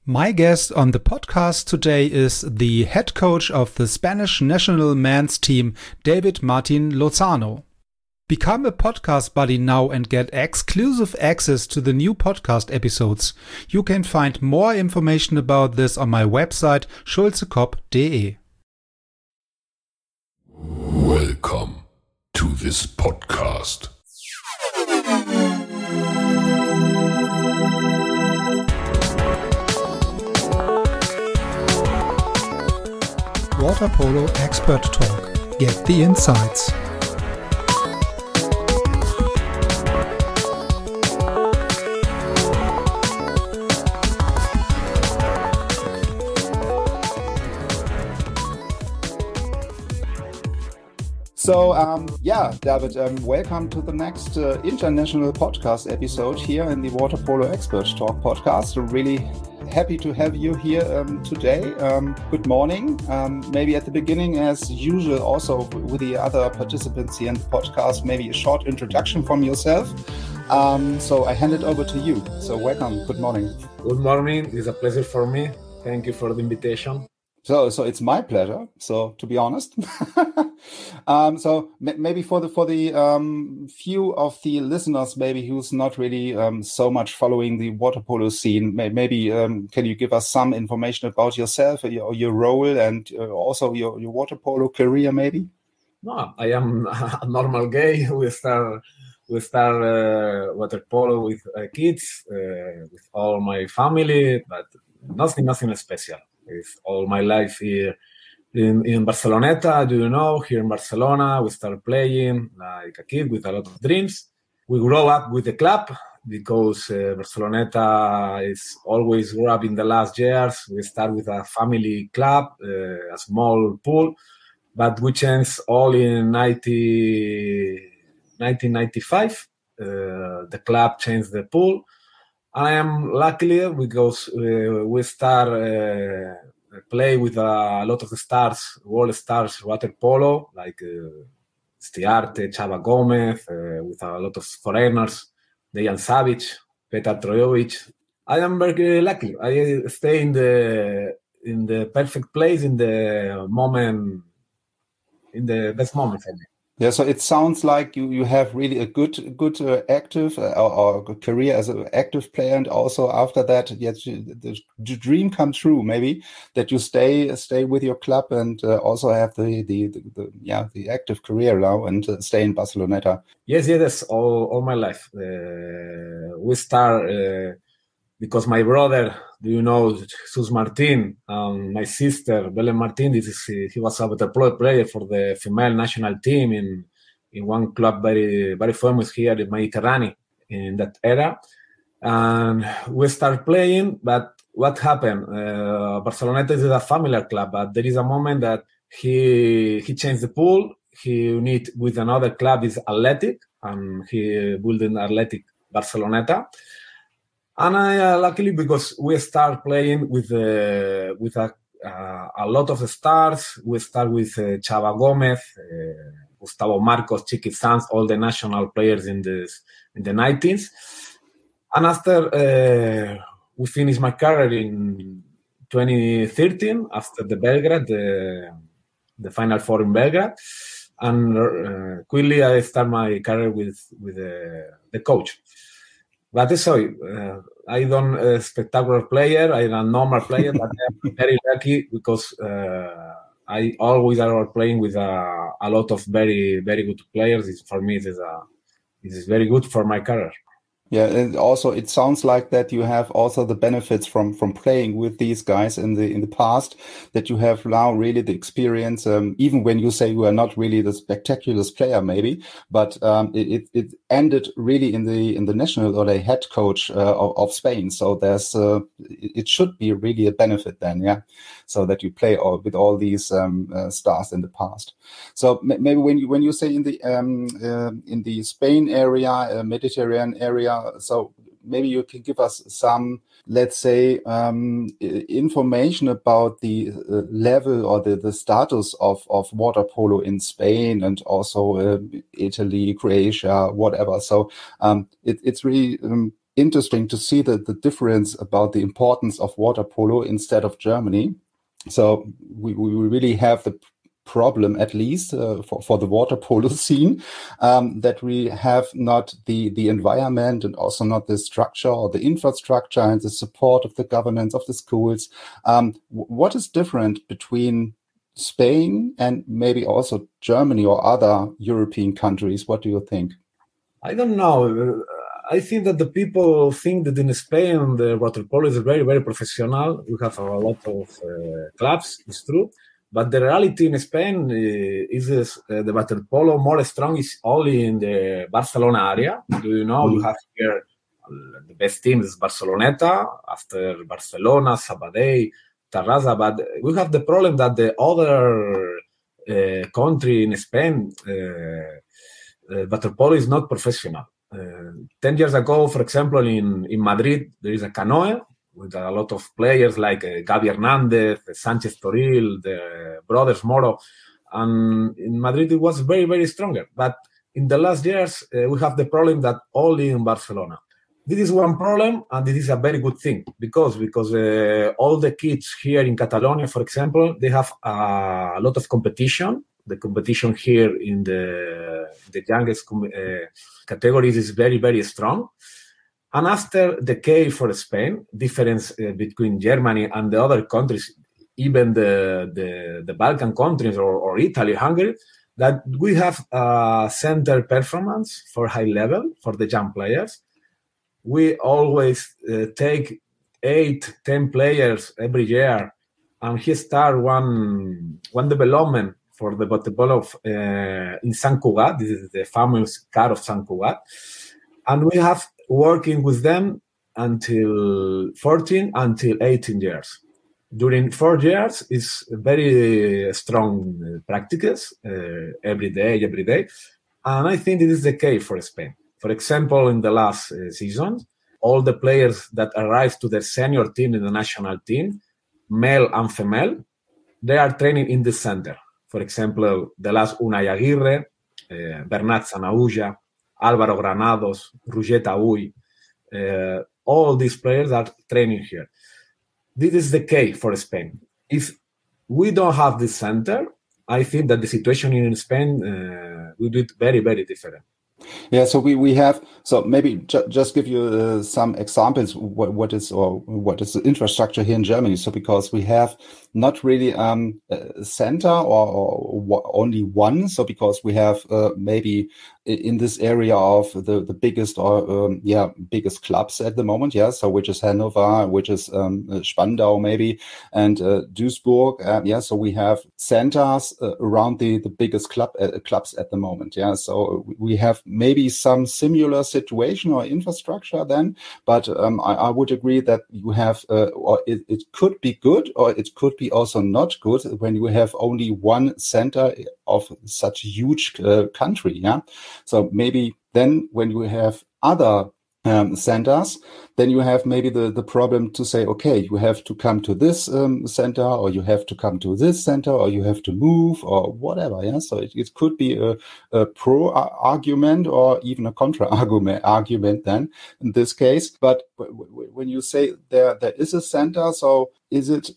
My guest on the podcast today is the head coach of the Spanish national men's team, David Martin Lozano. Become a podcast buddy now and get exclusive access to the new podcast episodes. You can find more information about this on my website schulzekop.de. Welcome to this podcast. Water Polo Expert Talk. Get the insights. So, David, welcome to the next international podcast episode here in the Water Polo Expert Talk podcast. I'm really happy to have you here today. Good morning. Maybe at the beginning, as usual, also with the other participants here in the podcast, maybe a short introduction from yourself. So I hand it over to you. So welcome. Good morning. Good morning. It's a pleasure for me. Thank you for the invitation. So it's my pleasure. So to be honest, maybe for the few of the listeners, maybe who's not really so much following the water polo scene, maybe can you give us some information about yourself, your role, and also your water polo career, maybe? No, I am a normal guy. We start water polo with kids, with all my family, but nothing special. With all my life here in Barceloneta, here in Barcelona, we start playing like a kid with a lot of dreams. We grow up with the club because Barceloneta is always grew up in the last years. We start with a family club, a small pool, but we changed all in 1995. The club changed the pool. I am lucky because we start play with a lot of the stars, world stars, water polo, like Stiarte, Chava Gomez, with a lot of foreigners, Dejan Savic, Petar Trojovic. I am very lucky. I stay in the perfect place, in the moment, in the best moment for me. Yeah, so it sounds like you have really a good active or career as an active player, and also after that, yes, the dream come true. Maybe that you stay with your club and also have the active career now and stay in Barceloneta. Yes, all my life. We start because my brother, Jesus Martin, and my sister, Belen Martin, he was a water polo player for the female national team in one club very, very famous here in Mediterranean in that era. And we start playing, but what happened? Barceloneta is a familiar club, but there is a moment that he changed the pool. He need with another club is Athletic, and he built an Athletic Barceloneta. And I luckily because we start playing with a lot of the stars. We start with Chava Gomez, Gustavo Marcos, Chiqui Sanz, all the national players in the 19s. And after we finished my career in 2013, after the Belgrade, the Final Four in Belgrade, and quickly I start my career with the coach. But sorry, I don't a spectacular player. I'm a normal player, but I'm very lucky because I always are playing with a lot of very, very good players. For me, this is very good for my career. Yeah, and also it sounds like that you have also the benefits from playing with these guys in the past, that you have now really the experience. Even when you say you are not really the spectacular player, maybe, but it ended really in the national or the head coach of Spain. So there's it should be really a benefit then, yeah. So that you play with all these stars in the past. So maybe when you say in the Spain area, Mediterranean area. So maybe you can give us some, let's say, information about the level or the status of water polo in Spain and also Italy, Croatia, whatever. So it's really interesting to see the difference about the importance of water polo instead of Germany. So we really have the problem, at least for the water polo scene, that we have not the environment and also not the structure or the infrastructure and the support of the governments, of the schools. What is different between Spain and maybe also Germany or other European countries? What do you think? I don't know. I think that the people think that in Spain the water polo is very, very professional. We have a lot of clubs, it's true. But the reality in Spain is the water polo more strong is only in the Barcelona area. Do you know? You have here the best team is Barceloneta, after Barcelona, Sabadell, Terrassa. But we have the problem that the other country in Spain, water polo is not professional. 10 years ago, for example, in Madrid, there is a canoe with a lot of players like Gavi Hernandez, Sanchez Toril, the brothers Moro. And in Madrid, it was very, very stronger. But in the last years, we have the problem that only in Barcelona. This is one problem, and this is a very good thing because all the kids here in Catalonia, for example, they have a lot of competition. The competition here in the youngest categories is very, very strong. And after the case for Spain, difference between Germany and the other countries, even the Balkan countries or Italy, Hungary, that we have a center performance for high level for the young players. We always take 8-10 players every year, and he start one development for the water polo in Sant Cugat. This is the famous car of Sant Cugat. And we have working with them until 14, until 18 years. During 4 years, it's very strong practices every day. And I think this is the case for Spain. For example, in the last season, all the players that arrived to the senior team in the national team, male and female, they are training in the center. For example, the last Unai Aguirre, Bernat Sanaúja, Álvaro Granados, Roger Taüll, all these players are training here. This is the case for Spain. If we don't have this center, I think that the situation in Spain will be very, very different. Yeah, so we have, so maybe just give you some examples what is the infrastructure here in Germany. So because we have not really a center or only one, so because we have maybe in this area of the biggest biggest clubs at the moment, so which is Hanover, which is Spandau maybe, and Duisburg, so we have centers around the biggest clubs at the moment, so we have maybe some similar situation or infrastructure then, but I would agree that you have or it could be good or it could be also not good when you have only one center of such a huge country, so maybe then when you have other centers, then you have maybe the problem to say, okay, you have to come to this center, or you have to come to this center, or you have to move, or whatever. So it could be a pro argument or even a contra argument then in this case. But when you say there is a center, so is it?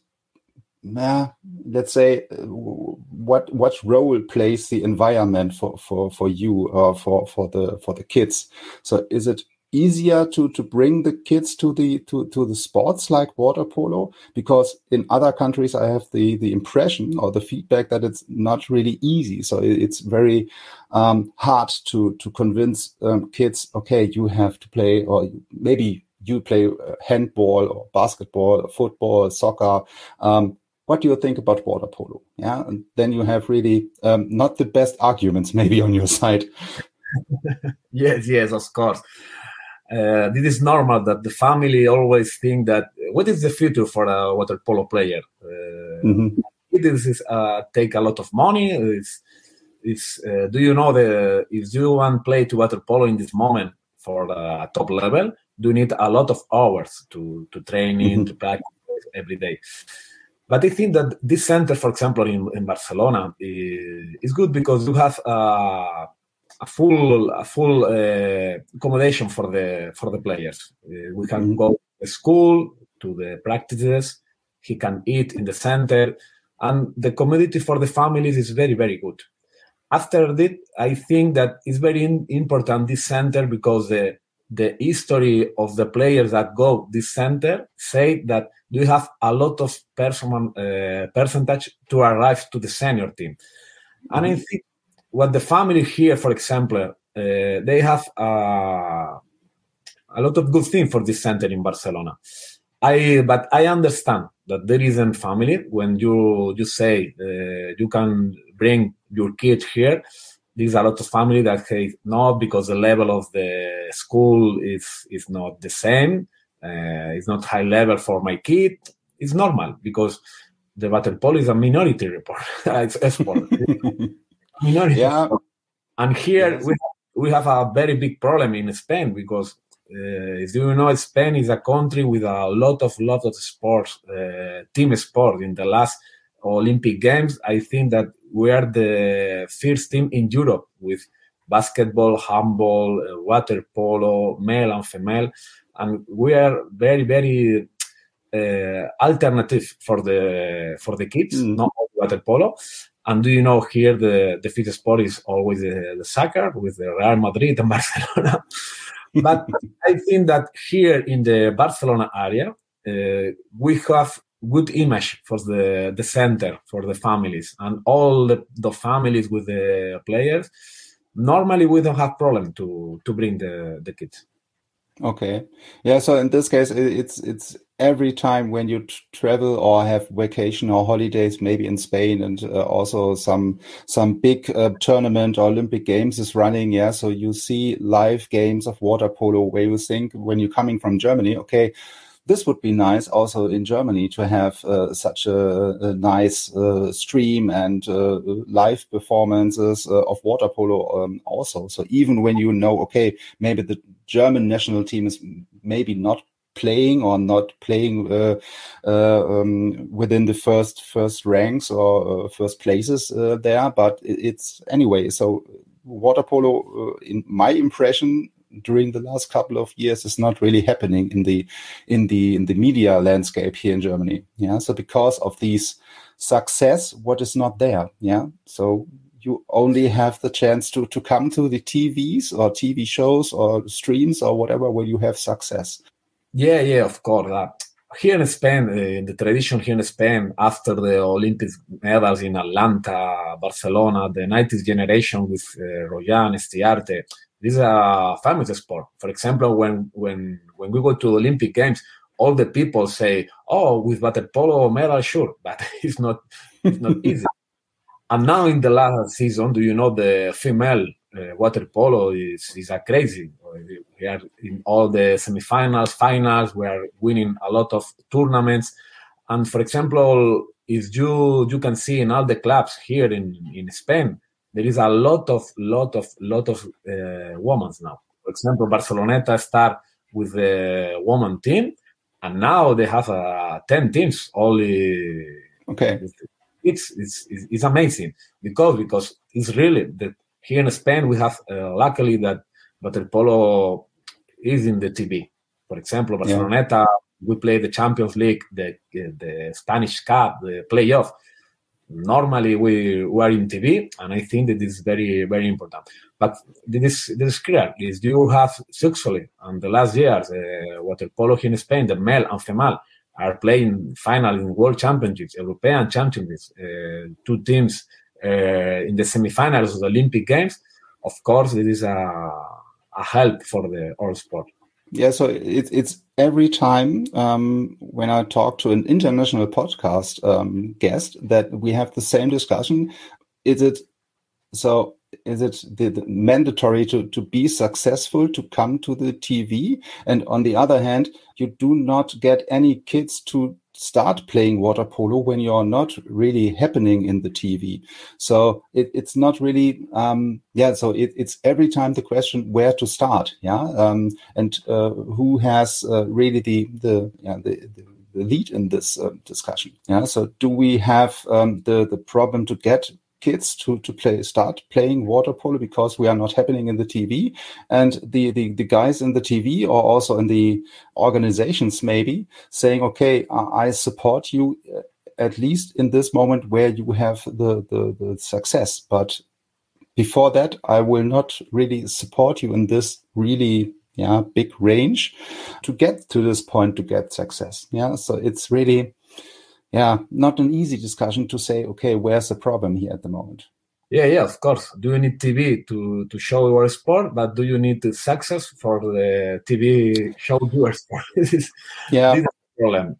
Let's say what role plays the environment for you or for the kids? So is it easier to bring the kids to the sports like water polo? Because in other countries I have the impression or the feedback that it's not really easy. So it's very hard to convince kids, okay, you have to play, or maybe you play handball or basketball or football, soccer. What do you think about water polo? And then you have really not the best arguments maybe on your side. Yes, of course. This is normal that the family always think that what is the future for a water polo player? This is take a lot of money. Do you know if you want to play to water polo in this moment for a top level, do you need a lot of hours to training, to practice every day. But I think that this center, for example, in Barcelona is good because you have a full accommodation for the players. We can go to school, to the practices. He can eat in the center, and the community for the families is very, very good. After that, I think that it's very important, this center, because the history of the players that go this center say that we have a lot of percentage to arrive to the senior team. And I think what the family here, for example, they have a lot of good things for this center in Barcelona. But I understand that there isn't family when you say you can bring your kid here. There's a lot of family that say no, because the level of the school is not the same. It's not high level for my kid. It's normal because the waterpolo is a minority sport. Minority. Yeah. Sport. And here we have a very big problem in Spain because as you know, Spain is a country with a lot of sports, team sport. In the last Olympic Games, I think that we are the first team in Europe with basketball, handball, water polo, male and female, and we are very, very alternative for the kids, not water polo. And do you know here the fifth sport is always the soccer with the Real Madrid and Barcelona. But I think that here in the Barcelona area, we have good image for the center, for the families, and all the families with the players. Normally, we don't have problem to bring the kids. Okay. Yeah. So in this case, it's every time when you travel or have vacation or holidays, maybe in Spain, and also some big tournament or Olympic Games is running. Yeah. So you see live games of water polo where you think when you're coming from Germany, okay, this would be nice also in Germany to have such a nice stream and live performances of water polo also. So even when you know, okay, maybe the German national team is maybe not playing within the first ranks or first places there, but it's anyway. So water polo, in my impression, during the last couple of years is not really happening in the media landscape here in Germany. Yeah. So because of these success, what is not there. Yeah. So you only have the chance to come to the TVs or TV shows or streams or whatever where you have success. Yeah, of course. Here in Spain, the tradition here in Spain, after the Olympic medals in Atlanta, Barcelona, the 90s generation with Royan, Estiarte, this is a famous sport. For example, when we go to Olympic Games, all the people say, "Oh, with water polo medal, sure," but it's not easy. And now in the last season, do you know the female water polo is a crazy. We are in all the semifinals, finals. We are winning a lot of tournaments. And for example, if you can see in all the clubs here in Spain, there is a lot of women now. For example, Barceloneta start with the woman team, and now they have 10 teams only. Okay, it's amazing because it's really that here in Spain we have luckily that water polo is in the TV. For example, Barceloneta, we play the Champions League, the Spanish Cup, the playoff. Normally we are in TV, and I think that this is very, very important. But this is clear. Is you have successfully in the last years water polo here in Spain, the male and female are playing final in World Championships, European Championships. Two teams in the semifinals of the Olympic Games. Of course, it is a help for the whole sport. Yeah, so it's every time when I talk to an international podcast guest that we have the same discussion. Is it the mandatory to be successful to come to the TV? And on the other hand, you do not get any kids to start playing water polo when you're not really happening in the TV. So it's not really, so it's every time the question where to start. And who has really the lead in this discussion. So do we have the problem to get kids to start playing water polo because we are not happening in the TV, and the guys in the TV or also in the organizations maybe saying, okay, I support you at least in this moment where you have the success, but before that, I will not really support you in this really big range to get to this point to get success. Yeah, so it's really not an easy discussion to say, okay, where's the problem here at the moment? Yeah, of course. Do you need TV to show your sport? But do you need the success for the TV show your sport? This is the problem.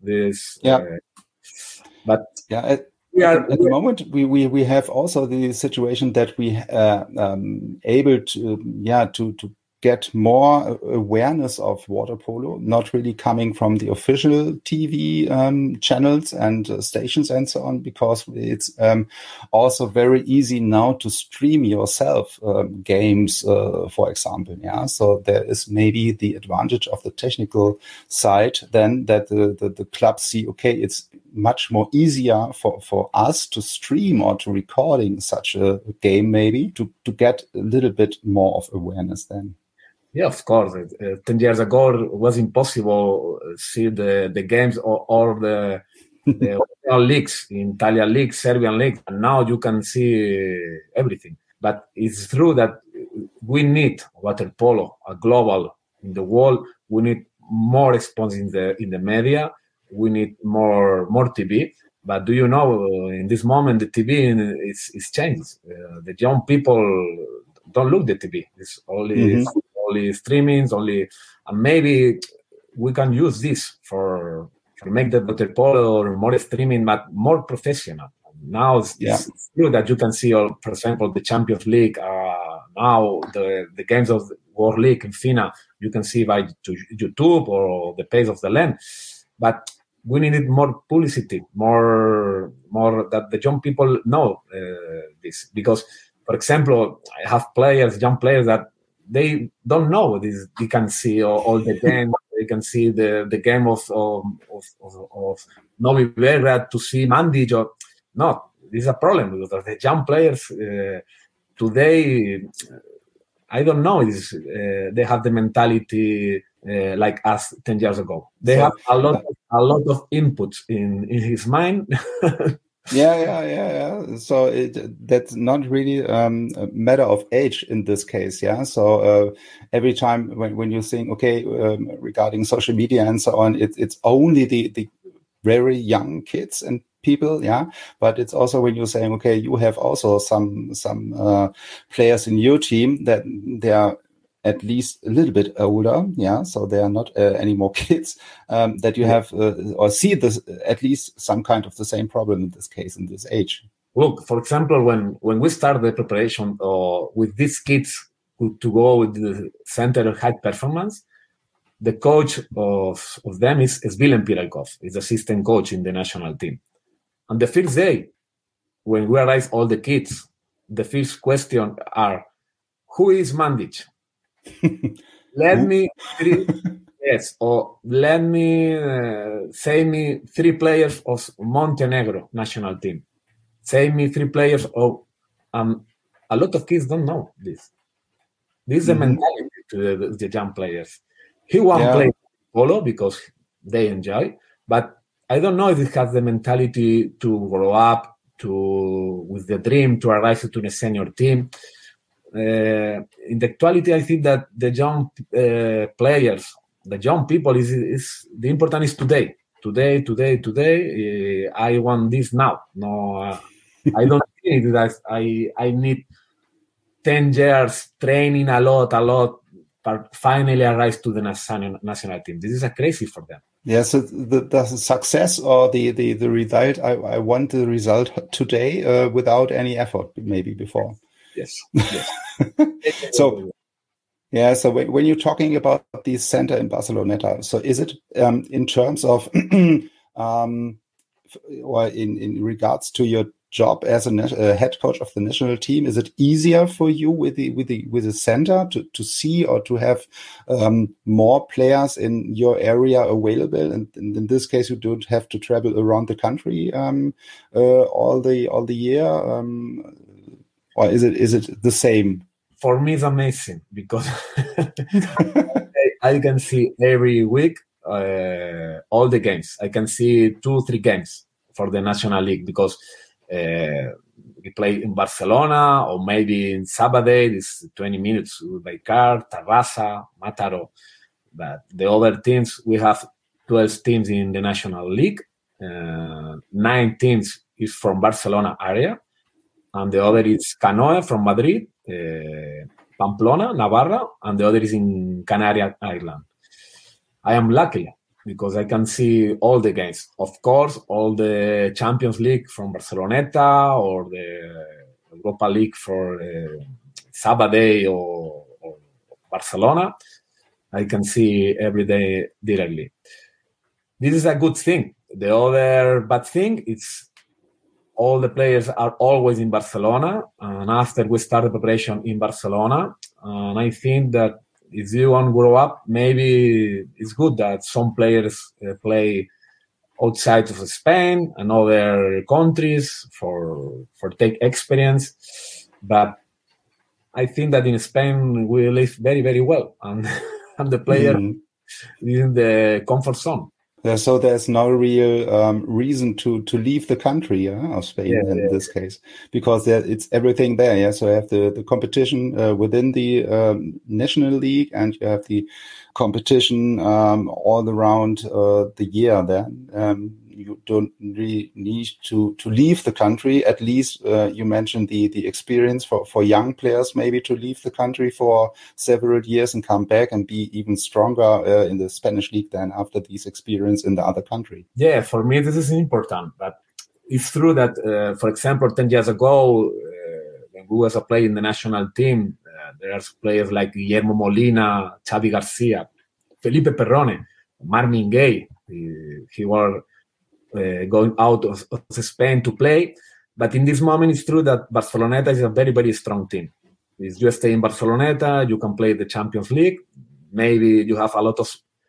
At the moment, we have also the situation that we able to get more awareness of water polo, not really coming from the official TV channels and stations and so on, because it's also very easy now to stream yourself games, for example. Yeah, so there is maybe the advantage of the technical side then that the clubs see, okay, it's much more easier for us to stream or to recording such a game maybe to get a little bit more of awareness then. Yeah, of course. 10 years ago, it was impossible to see the games or the leagues, in Italian league, Serbian league, and now you can see everything. But it's true that we need water polo, a global in the world. We need more exposure in the media. We need more TV. But do you know, in this moment, the TV is changed. The young people don't look the TV. It's only streamings, and maybe we can use this for make the water polo or more streaming, but more professional. Now it's true that you can see, for example, the Champions League. Now the games of the World League in FINA, you can see by YouTube or the page of the land. But we needed more publicity, more that the young people know this. Because, for example, I have young players that they don't know this. They can see all the games. They can see the game of Novi Beograd to see Mandic. No, this is a problem because the young players today, I don't know, they have the mentality like us 10 years ago. They have a lot of inputs in his mind. Yeah. So that's not really a matter of age in this case. Yeah. So every time when you think, okay, regarding social media and so on, it's only the very young kids and people. Yeah. But it's also when you're saying, okay, you have also some players in your team that they are at least a little bit older, so they are not any more kids, that you have or see this at least some kind of the same problem in this case, in this age. Look, for example, when we start the preparation with these kids to go with the Center of High Performance, the coach of them is Willem Pirelkov, is the assistant coach in the national team. On the first day, when we arrive all the kids, the first question are, who is Mandic? Let me say me 3 players of Montenegro national team. Say me 3 players of a lot of kids don't know this. This is the mentality to the young players. He won't play polo because they enjoy, but I don't know if he has the mentality to grow up with the dream to arrive to the senior team. In the actuality, I think that the young players, the young people, is the important is today. Today. I want this now. No, I don't think that I need 10 years training a lot, but finally arrive to the national team. This is crazy for them. Yeah, so the success or the result, I want the result today without any effort, maybe before. Yes. So when you're talking about the center in Barceloneta, so is it in terms of or in regards to your job as a head coach of the national team, is it easier for you with the center to see or to have more players in your area available? And in this case, you don't have to travel around the country all the year. or is it the same? For me, it's amazing because I can see every week all the games. I can see 2-3 games for the National League because we play in Barcelona or maybe in Sabadell. It's 20 minutes by car, Terrassa, Mataró. But the other teams, we have 12 teams in the National League. 9 teams is from Barcelona area. And the other is Canoe from Madrid, Pamplona, Navarra, and the other is in Canary Island. I am lucky because I can see all the games. Of course, all the Champions League from Barceloneta or the Europa League for Sabadell or Barcelona, I can see every day directly. This is a good thing. The other bad thing is all the players are always in Barcelona, and after we start the preparation in Barcelona, and I think that if you want to grow up, maybe it's good that some players play outside of Spain and other countries for take experience. But I think that in Spain we live very, very well, and the player is in the comfort zone. Yeah, so there's no real reason to leave the country of Spain in this case, because it's everything there. Yeah, so you have the competition within the National League, and you have the competition all around the year. Then you don't really need to leave the country. At least you mentioned the experience for young players, maybe to leave the country for several years and come back and be even stronger in the Spanish league than after this experience in the other country. Yeah, for me this is important. But it's true that, for example, 10 years ago, when we was a player in the national team, there are players like Guillermo Molina, Xavi Garcia, Felipe Perrone, Marvin Gaye. He was going out of Spain to play. But in this moment, it's true that Barceloneta is a very, very strong team. If you stay in Barceloneta, you can play the Champions League. Maybe you have a lot of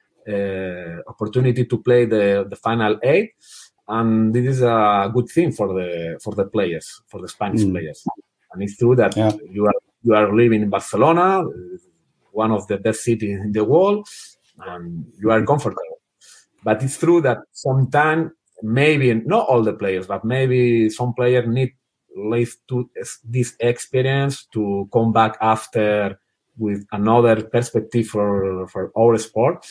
opportunity to play the final 8. And this is a good thing for the players, for the Spanish players. And it's true that you are living in Barcelona, one of the best cities in the world, and you are comfortable. But it's true that sometimes, maybe not all the players, but maybe some players need live to this experience to come back after with another perspective for our sport.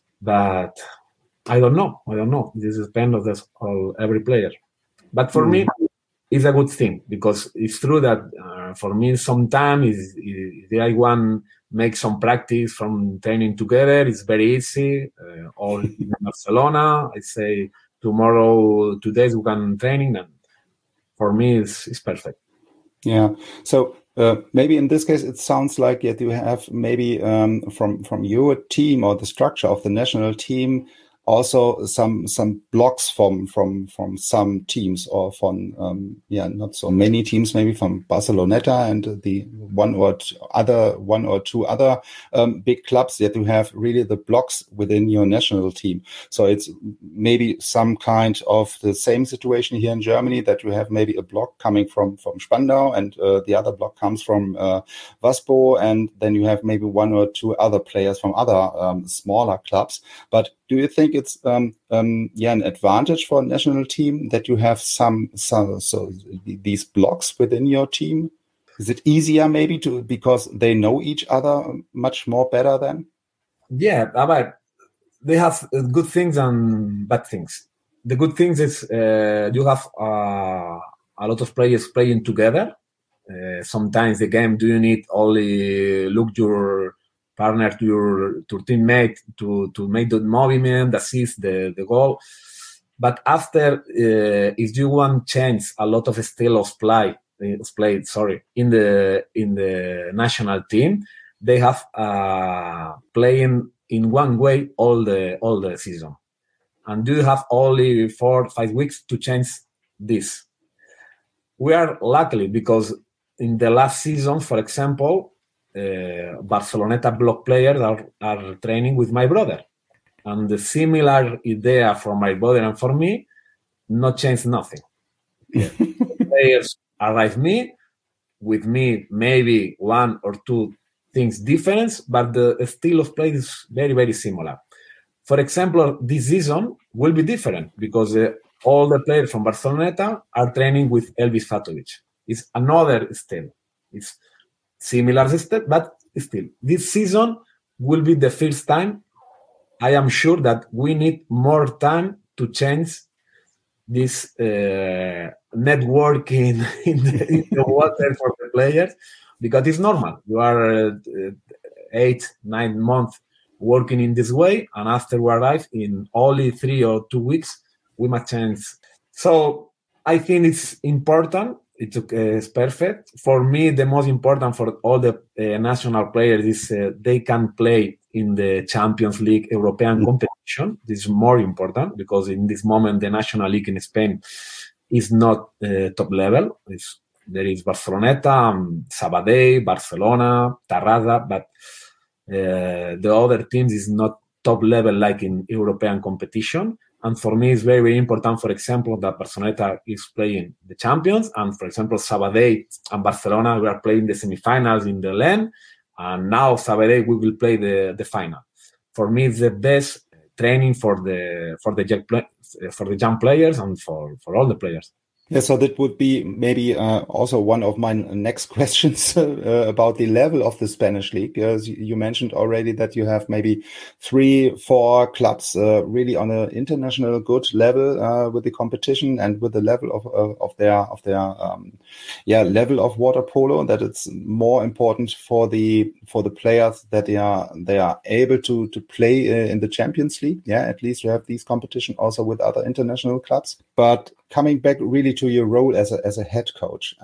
But I don't know. This depends on every player. But for me, it's a good thing because it's true that for me, sometimes if I want make some practice from training together, it's very easy. Or in Barcelona, I say tomorrow, 2 days we can training, and for me, it's perfect. Yeah. So maybe in this case, it sounds like you have maybe from your team or the structure of the national team also some blocks from some teams, or from not so many teams, maybe from Barceloneta and the one or two other big clubs, that you have really the blocks within your national team. So it's maybe some kind of the same situation here in Germany, that you have maybe a block coming from Spandau, and the other block comes from Waspo, and then you have maybe 1 or 2 other players from other smaller clubs. But do you think it's an advantage for a national team that you have some these blocks within your team? Is it easier maybe because they know each other much more better then? Yeah, but they have good things and bad things. The good things is you have a lot of players playing together. Sometimes the game, do you need only look your partner to your teammate to make the movement, assist the goal. But after, if you want to change a lot of style of play, in the national team, they have playing in one way all the season, and you have only 4 or 5 weeks to change this. We are lucky because in the last season, for example, Barceloneta block players are training with my brother, and the similar idea for my brother and for me not change nothing. Players arrive me, with me, maybe one or two things different, but the style of play is very, very similar. For example, this season will be different because all the players from Barceloneta are training with Elvis Fatovic. It's another style. It's similar style, but still, this season will be the first time. I am sure that we need more time to change this networking in the water for the players, because it's normal. You are 8-9 months working in this way, and after we arrive in only 3 or 2 weeks, we must change. So I think it's important. It's perfect. For me, the most important for all the national players is they can play in the Champions League European competition. This is more important because in this moment, the National League in Spain is not top level. There is Barceloneta, Sabadell, Barcelona, Tarrasa, but the other teams is not top level like in European competition. And for me, it's very, very important, for example, that Barceloneta is playing the champions. And for example, Sabadell and Barcelona, we are playing the semifinals in the LEN. And now Sabadell, we will play the final. For me, it's the best training for the young players and for all the players. Yeah, so that would be maybe also one of my next questions about the level of the Spanish league. As you mentioned already that you have maybe 3-4 clubs really on an international good level with the competition and with the level of their level of water polo. That it's more important for the players that they are able to play in the Champions League. Yeah, at least you have these competition also with other international clubs. But coming back really to your role as a head coach,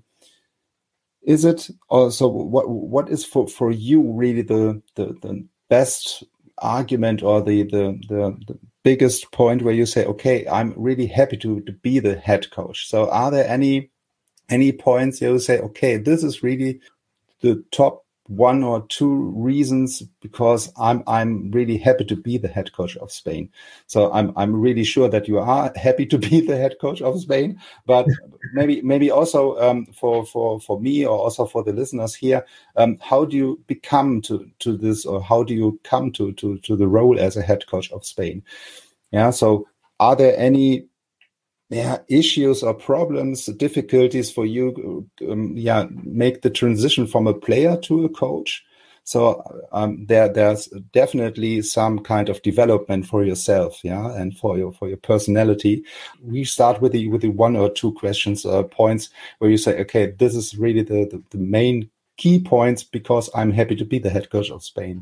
is it also what is for you really the best argument or the biggest point where you say, okay, I'm really happy to be the head coach? So are there any points you say, okay, this is really the top 1 or 2 reasons because I'm really happy to be the head coach of Spain. So I'm really sure that you are happy to be the head coach of Spain, but maybe also for me or also for the listeners here, how do you become to this, or how do you come to the role as a head coach of Spain? Yeah. So are there any issues or problems, difficulties for you, make the transition from a player to a coach? So there's definitely some kind of development for yourself, and for your personality. We start with the 1 or 2 questions, points where you say, okay, this is really the main key points because I'm happy to be the head coach of Spain.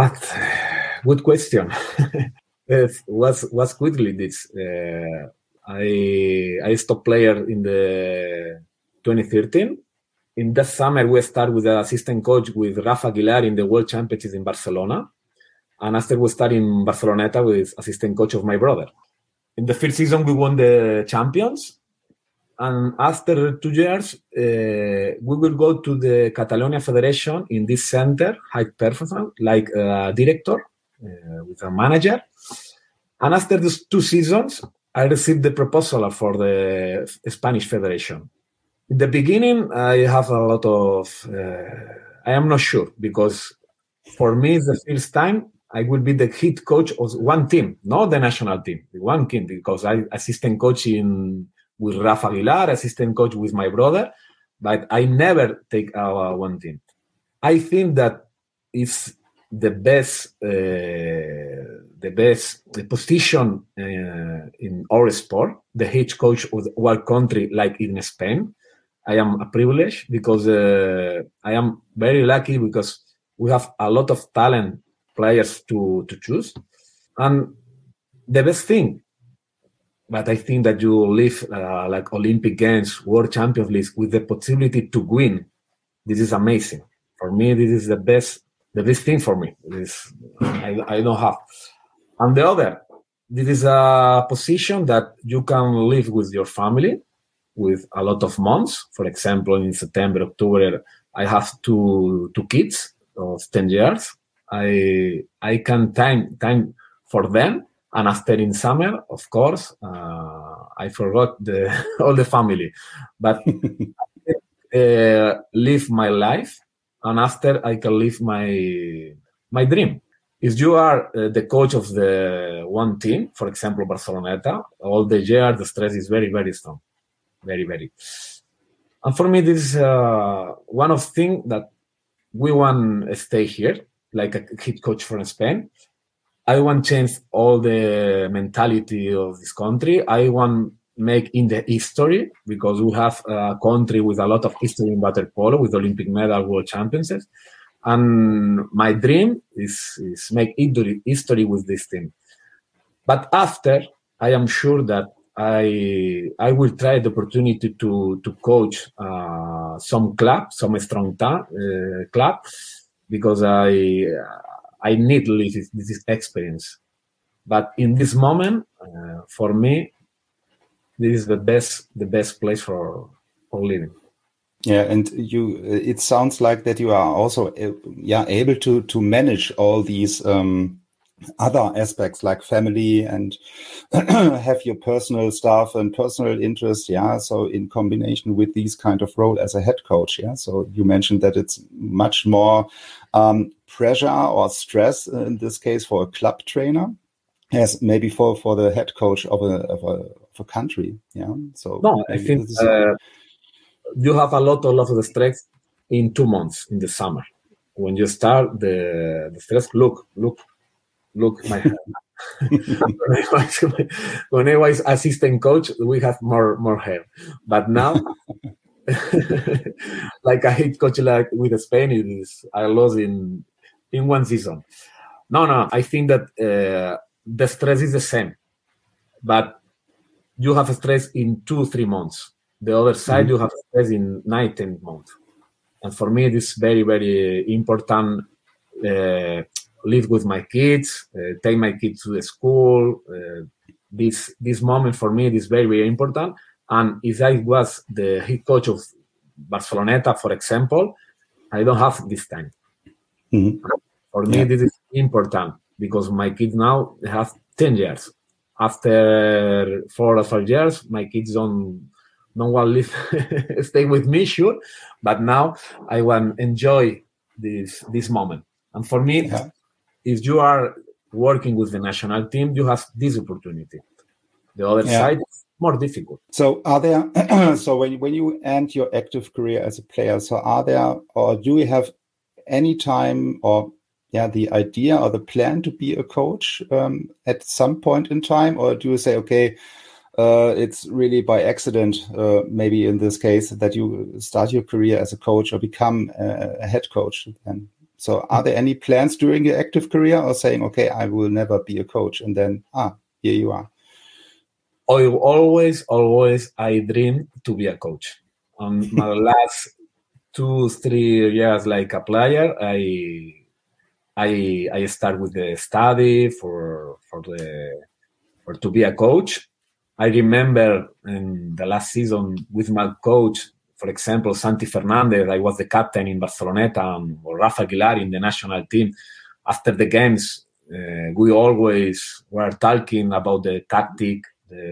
Good question. Was quickly this. I stopped player in the 2013. In that summer, we started with the assistant coach with Rafa Aguilar in the World Championships in Barcelona. And after we started in Barceloneta with assistant coach of my brother. In the first season, we won the champions. And after 2 years, we will go to the Catalonia Federation in this center, high performance, like a director with a manager. And after these 2 seasons, I received the proposal for the Spanish Federation. In the beginning, I have a lot of... I am not sure, because for me, it's the first time I will be the head coach of one team, not the national team, the one team, because I assistant coaching with Rafa Aguilar, assistant coach with my brother, but I never take one team. I think that it's the best position in our sport, the head coach of one country like in Spain. I am a privilege because I am very lucky because we have a lot of talent players to choose. And the best thing, but I think that you live like Olympic Games, World Champions League with the possibility to win. This is amazing. For me, this is the best thing for me. I don't have. And the other, this is a position that you can live with your family with a lot of months. For example, in September, October, I have two kids of 10 years. I can time for them. And after in summer, of course, I forgot all the family. But live my life, and after I can live my dream. If you are the coach of the one team, for example, Barceloneta, all the year the stress is very, very strong, very, very. And for me, this is one of things that we want to stay here, like a head coach from Spain. I want to change all the mentality of this country. I want make in the history, because we have a country with a lot of history in water polo, with Olympic medal, world championships. And my dream is make history with this team. But after, I am sure that I will try the opportunity to coach some club, some strong club, because I need this experience. But in this moment, for me, this is the best place for living. Yeah, and it sounds like that you are also able to manage all these other aspects like family and have your personal stuff and personal interests. Yeah, so in combination with these kind of role as a head coach. Yeah, so you mentioned that it's much more pressure or stress in this case for a club trainer, as maybe for the head coach of a country. Yeah, so no, I think you have a lot of the stress in 2 months in the summer. When you start the stress, look, my hand. When I was assistant coach, we have more hair. But now, like a head coach like with Spain, I lost in one season. No, I think that the stress is the same, but you have stress in 2-3 months. The other side, you have stress in 9-10 months. And for me, it is very, very important. Live with my kids, take my kids to the school. This moment for me is very, very important. And if I was the head coach of Barceloneta, for example, I don't have this time. For me, this is important because my kids now have 10 years. After 4 or 5 years, my kids don't want to live, stay with me, sure. But now I want to enjoy this moment. And for me, if you are working with the national team, you have this opportunity. The other side is more difficult. So are there, so when you end your active career as a player, so are there, or do you have any time or the idea or the plan to be a coach at some point in time? Or do you say, okay, it's really by accident, maybe in this case, that you start your career as a coach or become a head coach? And so are there any plans during your active career, or saying, okay, I will never be a coach, and then, here you are? I always, I dream to be a coach. My last 2-3 years like a player, I start with the study for to be a coach. I remember in the last season with my coach, for example, Santi Fernandez, I was the captain in Barceloneta, or Rafa Aguilar in the national team. After the games, we always were talking about the tactic,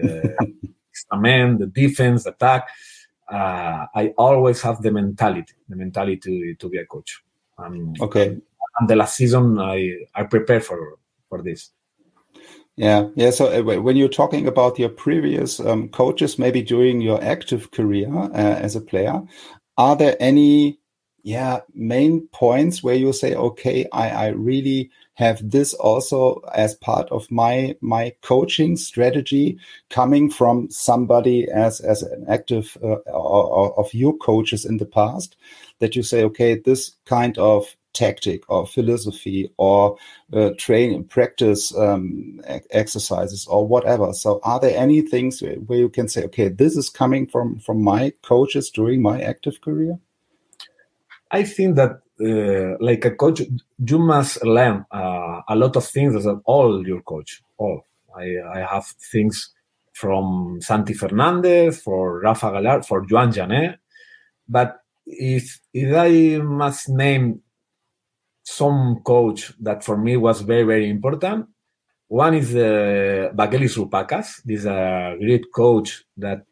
the defense, attack. I always have the mentality to be a coach. Okay. And the last season, I prepared for this. Yeah. So when you're talking about your previous coaches, maybe during your active career as a player, are there any main points where you say, okay, I really have this also as part of my coaching strategy, coming from somebody as an active of your coaches in the past, that you say, okay, this kind of tactic or philosophy or practice exercises or whatever. So are there any things where you can say, okay, this is coming from my coaches during my active career? I think that like a coach, you must learn a lot of things as all your coach. I have things from Santi Fernandez, for Rafa Aguilar, for Joan Janet. But if I must name some coach that for me was very, very important, one is Vagelis Roupakas. This is a great coach that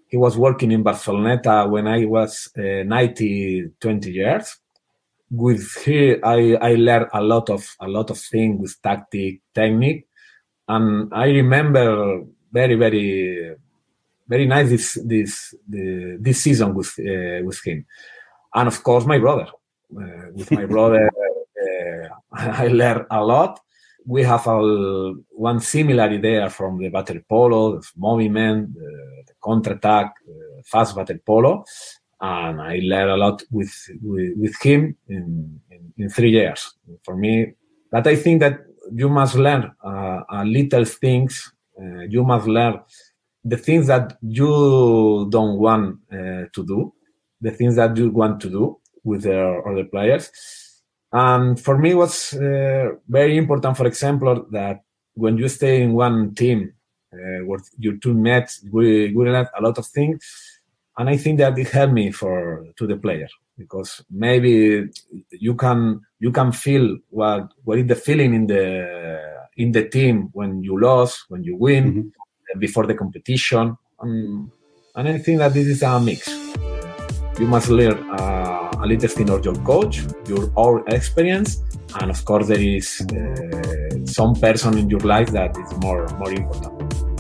He was working in Barceloneta when I was 20 years. With him, I learned a lot of things with tactic, technique, and I remember very, very, very nice this season with him, and of course my brother. With my brother, I learned a lot. We have one similar idea from the battle polo, the movement, the counter-attack, fast battle polo, and I learned a lot with him in 3 years. For me, but I think that you must learn little things. You must learn the things that you don't want to do, the things that you want to do with the other players. And for me, it was very important, for example, that when you stay in one team with your teammates, we learned a lot of things. And I think that it helped me to the player, because maybe you can feel what is the feeling in the team when you lose, when you win, before the competition. And I think that this is a mix. You must learn a little thing of your coach, your own experience, and of course there is some person in your life that is more important.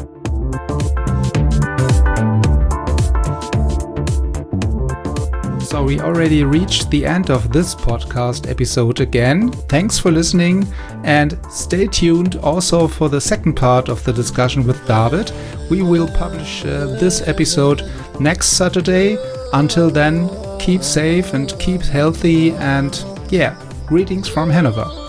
So we already reached the end of this podcast episode again. Thanks for listening, and stay tuned also for the second part of the discussion with David. We will publish this episode next Saturday. Until then, keep safe and keep healthy, and greetings from Hanover.